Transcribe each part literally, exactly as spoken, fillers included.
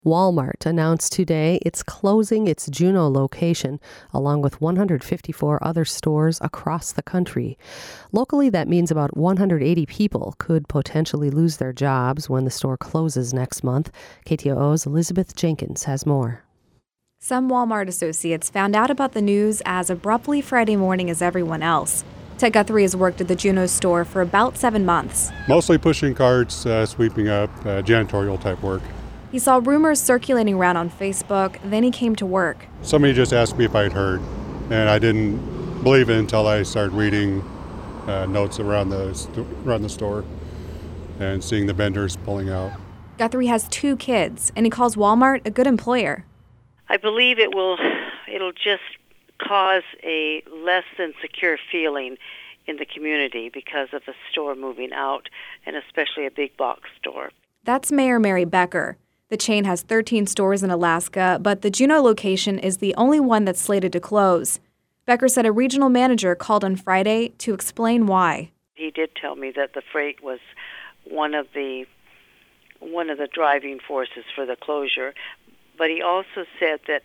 Walmart announced today it's closing its Juneau location, along with one hundred fifty-four other stores across the country. Locally, that means about one hundred eighty people could potentially lose their jobs when the store closes next month. K T O O's Elizabeth Jenkins has more. Some Walmart associates found out about the news as abruptly Friday morning as everyone else. Ted Guthrie has worked at the Juneau store for about seven months. Mostly pushing carts, uh, sweeping up, uh, janitorial type work. He saw rumors circulating around on Facebook, then he came to work. Somebody just asked me if I'd heard, and I didn't believe it until I started reading uh, notes around the, st- around the store and seeing the vendors pulling out. Guthrie has two kids, and he calls Walmart a good employer. I believe it will, it'll just cause a less than secure feeling in the community because of the store moving out, and especially a big box store. That's Mayor Mary Becker. The chain has thirteen stores in Alaska, but the Juneau location is the only one that's slated to close. Becker said a regional manager called on Friday to explain why. He did tell me that the freight was one of the one of the driving forces for the closure, but he also said that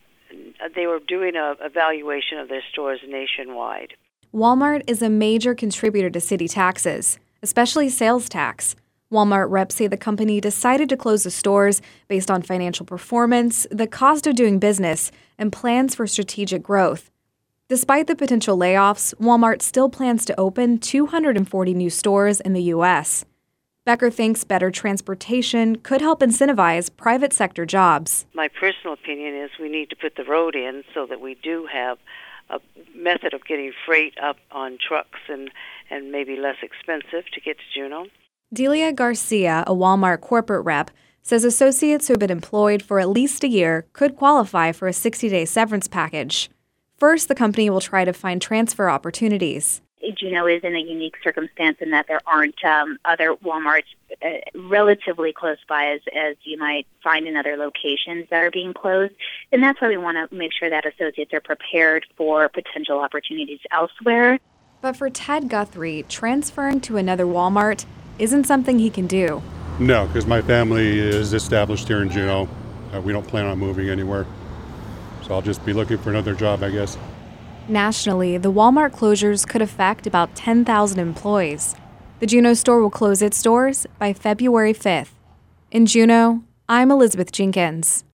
they were doing an evaluation of their stores nationwide. Walmart is a major contributor to city taxes, especially sales tax. Walmart reps say the company decided to close the stores based on financial performance, the cost of doing business, and plans for strategic growth. Despite the potential layoffs, Walmart still plans to open two hundred forty new stores in the U S. Becker thinks better transportation could help incentivize private sector jobs. My personal opinion is we need to put the road in so that we do have a method of getting freight up on trucks and, and maybe less expensive to get to Juneau. Delia Garcia, a Walmart corporate rep, says associates who have been employed for at least a year could qualify for a sixty-day severance package. First, the company will try to find transfer opportunities. Juneau is in a unique circumstance in that there aren't um, other Walmarts uh, relatively close by as, as you might find in other locations that are being closed. And that's why we want to make sure that associates are prepared for potential opportunities elsewhere. But for Ted Guthrie, transferring to another Walmart isn't something he can do. No, because my family is established here in Juneau. Uh, we don't plan on moving anywhere. So I'll just be looking for another job, I guess. Nationally, the Walmart closures could affect about ten thousand employees. The Juneau store will close its doors by February fifth. In Juneau, I'm Elizabeth Jenkins.